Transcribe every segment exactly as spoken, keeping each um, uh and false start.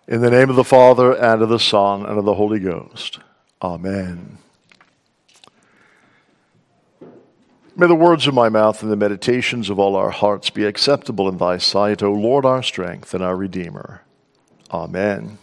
In the name of the Father, and of the Son, and of the Holy Ghost. Amen. May the words of my mouth and the meditations of all our hearts be acceptable in thy sight, O Lord, our strength and our Redeemer. Amen.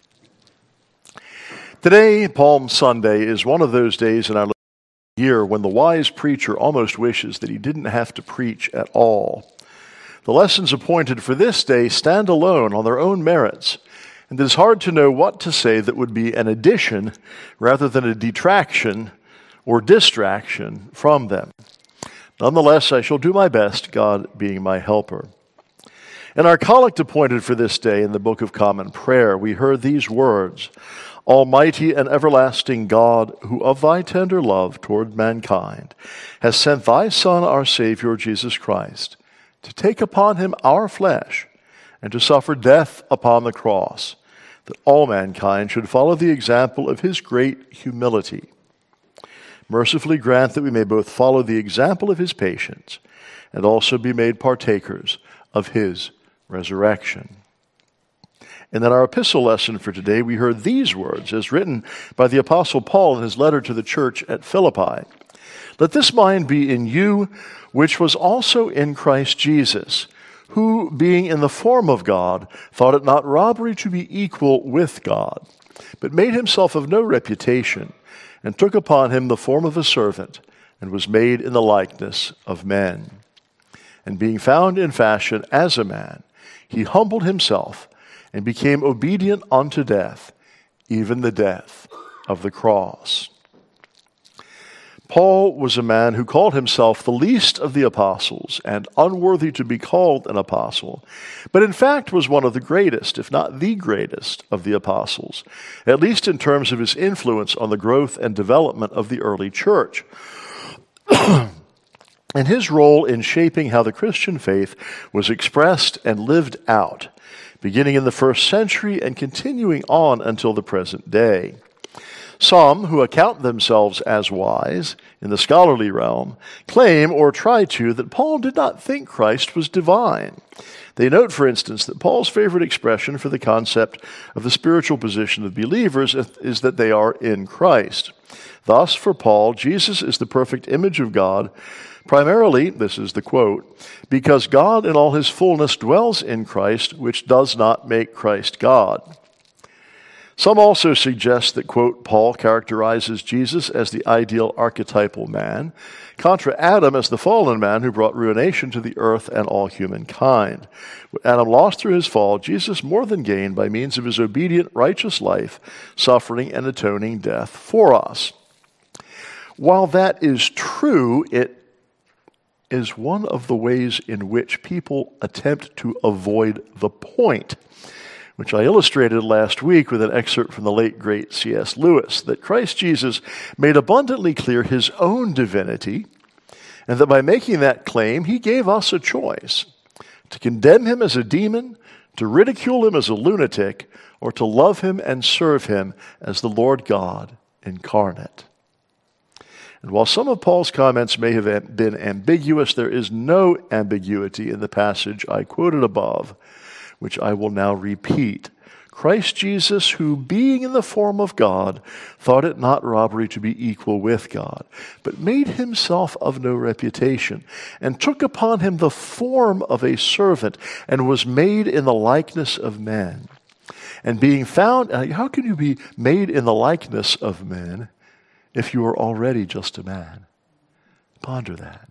Today, Palm Sunday, is one of those days in our year when the wise preacher almost wishes that he didn't have to preach at all. The lessons appointed for this day stand alone on their own merits, and it is hard to know what to say that would be an addition rather than a detraction or distraction from them. Nonetheless, I shall do my best, God being my helper. In our collect appointed for this day in the Book of Common Prayer, we heard these words: Almighty and everlasting God, who of thy tender love toward mankind has sent thy Son, our Savior, Jesus Christ, to take upon him our flesh and to suffer death upon the cross, that all mankind should follow the example of his great humility. Mercifully grant that we may both follow the example of his patience and also be made partakers of his resurrection. And in our epistle lesson for today, we heard these words as written by the Apostle Paul in his letter to the church at Philippi. Let this mind be in you, which was also in Christ Jesus, who, being in the form of God, thought it not robbery to be equal with God, but made himself of no reputation, and took upon him the form of a servant, and was made in the likeness of men. And being found in fashion as a man, he humbled himself, and became obedient unto death, even the death of the cross. Paul was a man who called himself the least of the apostles and unworthy to be called an apostle, but in fact was one of the greatest, if not the greatest, of the apostles, at least in terms of his influence on the growth and development of the early church, and his role in shaping how the Christian faith was expressed and lived out, beginning in the first century and continuing on until the present day. Some, who account themselves as wise in the scholarly realm, claim or try to that Paul did not think Christ was divine. They note, for instance, that Paul's favorite expression for the concept of the spiritual position of believers is that they are in Christ. Thus, for Paul, Jesus is the perfect image of God, primarily, this is the quote, because God in all his fullness dwells in Christ, which does not make Christ God. Some also suggest that, quote, Paul characterizes Jesus as the ideal archetypal man, contra Adam as the fallen man who brought ruination to the earth and all humankind. What Adam lost through his fall, Jesus more than gained by means of his obedient, righteous life, suffering and atoning death for us. While that is true, it is one of the ways in which people attempt to avoid the point, which I illustrated last week with an excerpt from the late, great C S Lewis, that Christ Jesus made abundantly clear his own divinity, and that by making that claim, he gave us a choice: to condemn him as a demon, to ridicule him as a lunatic, or to love him and serve him as the Lord God incarnate. And while some of Paul's comments may have been ambiguous, there is no ambiguity in the passage I quoted above, which I will now repeat. Christ Jesus, who being in the form of God, thought it not robbery to be equal with God, but made himself of no reputation, and took upon him the form of a servant, and was made in the likeness of men. And being found, how can you be made in the likeness of men if you are already just a man? Ponder that.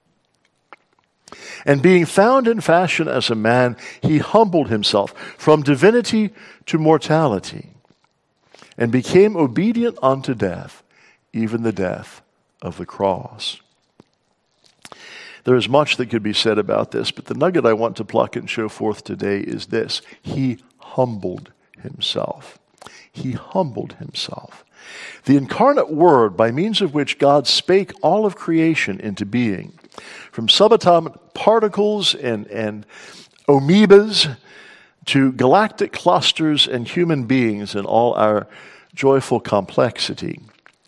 And being found in fashion as a man, he humbled himself from divinity to mortality, and became obedient unto death, even the death of the cross. There is much that could be said about this, but the nugget I want to pluck and show forth today is this: he humbled himself. He humbled himself. The incarnate Word, by means of which God spake all of creation into being, from subatomic particles and, and amoebas to galactic clusters and human beings in all our joyful complexity,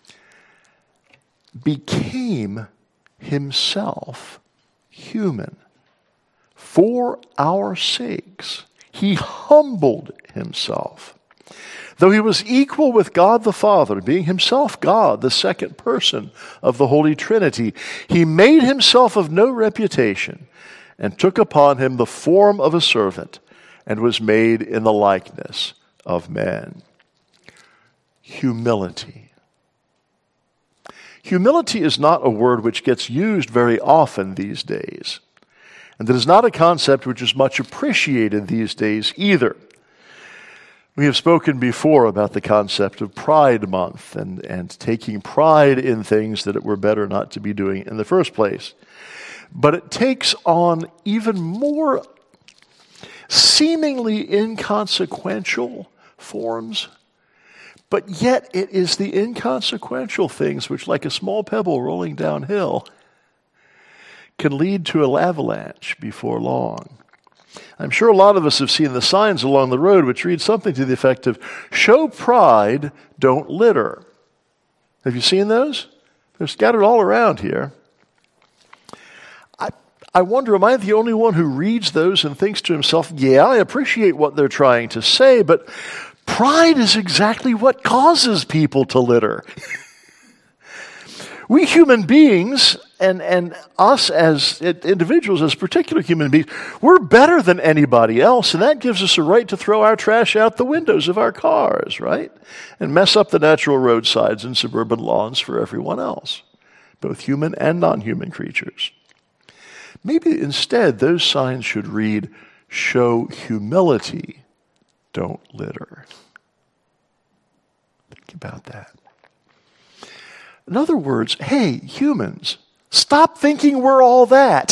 became himself human for our sakes. he humbled himself. Though he was equal with God the Father, being himself God, the second person of the Holy Trinity, he made himself of no reputation and took upon him the form of a servant and was made in the likeness of men. Humility. Humility is not a word which gets used very often these days. And it is not a concept which is much appreciated these days either. We have spoken before about the concept of Pride Month and, and taking pride in things that it were better not to be doing in the first place. But it takes on even more seemingly inconsequential forms, but yet it is the inconsequential things which, like a small pebble rolling downhill, can lead to an avalanche before long. I'm sure a lot of us have seen the signs along the road which read something to the effect of, "Show pride, don't litter." Have you seen those? They're scattered all around here. I, I wonder, am I the only one who reads those and thinks to himself, yeah, I appreciate what they're trying to say, but pride is exactly what causes people to litter. We human beings, and, and us as individuals, as particular human beings, we're better than anybody else, and that gives us a right to throw our trash out the windows of our cars, right? And mess up the natural roadsides and suburban lawns for everyone else, both human and non-human creatures. Maybe instead those signs should read, "Show humility, don't litter." Think about that. In other words, hey, humans, stop thinking we're all that.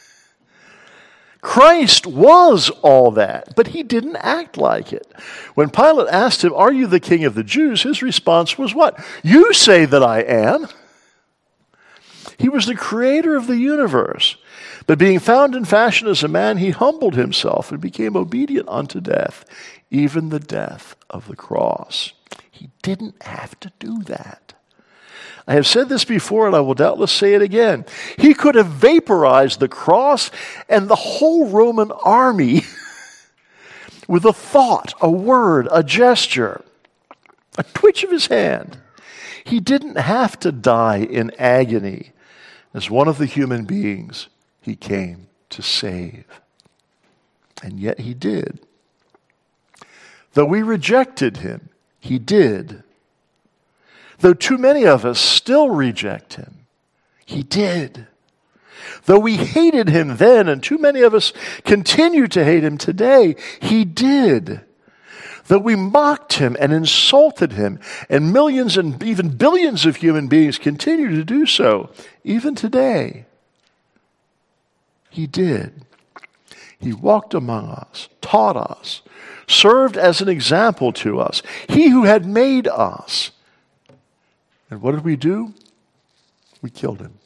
Christ was all that, but he didn't act like it. When Pilate asked him, "Are you the king of the Jews?" his response was what? "You say that I am." He was the creator of the universe, but being found in fashion as a man, he humbled himself and became obedient unto death, even the death of the cross. He didn't have to do that. I have said this before, and I will doubtless say it again. He could have vaporized the cross and the whole Roman army with a thought, a word, a gesture, a twitch of his hand. He didn't have to die in agony. As one of the human beings, he came to save. And yet he did. Though we rejected him, he did. Though too many of us still reject him, he did. Though we hated him then, and too many of us continue to hate him today, he did. Though we mocked him and insulted him, and millions and even billions of human beings continue to do so, even today, he did. He walked among us, taught us, served as an example to us. He who had made us. And what did we do? We killed him.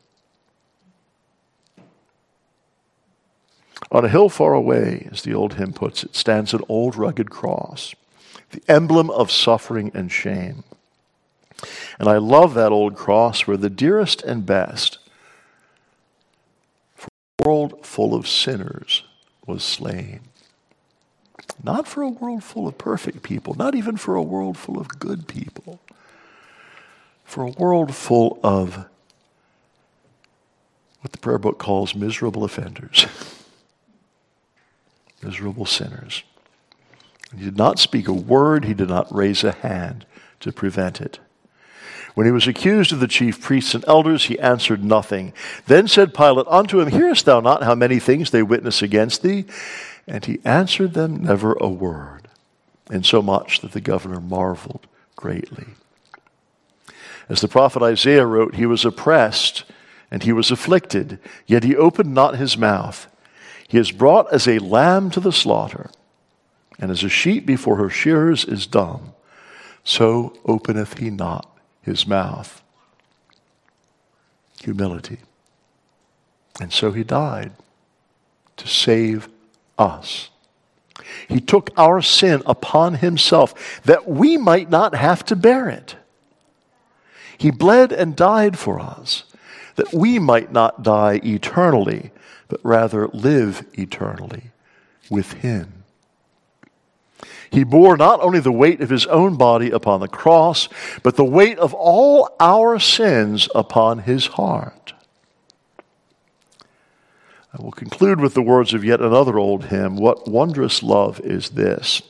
On a hill far away, as the old hymn puts it, stands an old rugged cross, the emblem of suffering and shame. And I love that old cross where the dearest and best for a world full of sinners was slain. Not for a world full of perfect people, not even for a world full of good people. For a world full of what the prayer book calls miserable offenders, miserable sinners. He did not speak a word, he did not raise a hand to prevent it. When he was accused of the chief priests and elders, he answered nothing. Then said Pilate unto him, "Hearest thou not how many things they witness against thee?" And he answered them never a word, insomuch that the governor marveled greatly. As the prophet Isaiah wrote, he was oppressed and he was afflicted, yet he opened not his mouth. He is brought as a lamb to the slaughter, and as a sheep before her shearers is dumb, so openeth he not his mouth. Humility. And so he died to save us. He took our sin upon himself that we might not have to bear it. He bled and died for us, that we might not die eternally, but rather live eternally with him. He bore not only the weight of his own body upon the cross, but the weight of all our sins upon his heart. I will conclude with the words of yet another old hymn, "What wondrous love is this?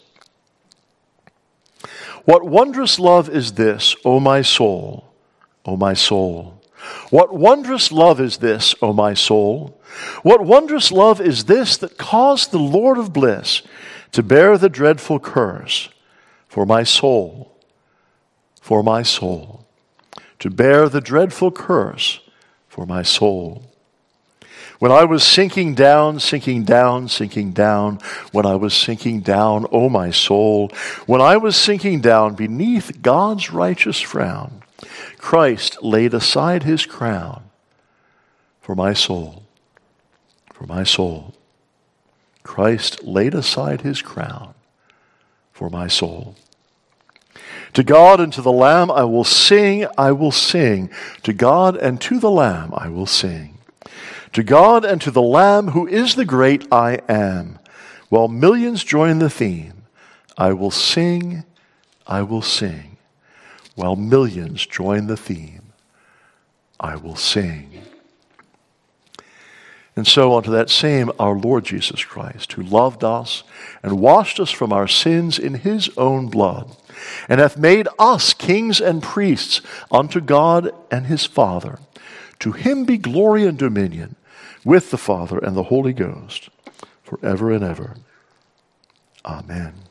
What wondrous love is this, O my soul, O my soul? What wondrous love is this, O my soul? What wondrous love is this that caused the Lord of bliss to bear the dreadful curse for my soul, for my soul, to bear the dreadful curse for my soul. When I was sinking down, sinking down, sinking down, when I was sinking down, O my soul, when I was sinking down beneath God's righteous frown, Christ laid aside his crown for my soul, for my soul. Christ laid aside his crown for my soul. To God and to the Lamb I will sing, I will sing. To God and to the Lamb I will sing. To God and to the Lamb who is the great I am, while millions join the theme, I will sing, I will sing. While millions join the theme, I will sing. And so unto that same our Lord Jesus Christ, who loved us and washed us from our sins in his own blood, and hath made us kings and priests unto God and his Father, to him be glory and dominion with the Father and the Holy Ghost, forever and ever. Amen.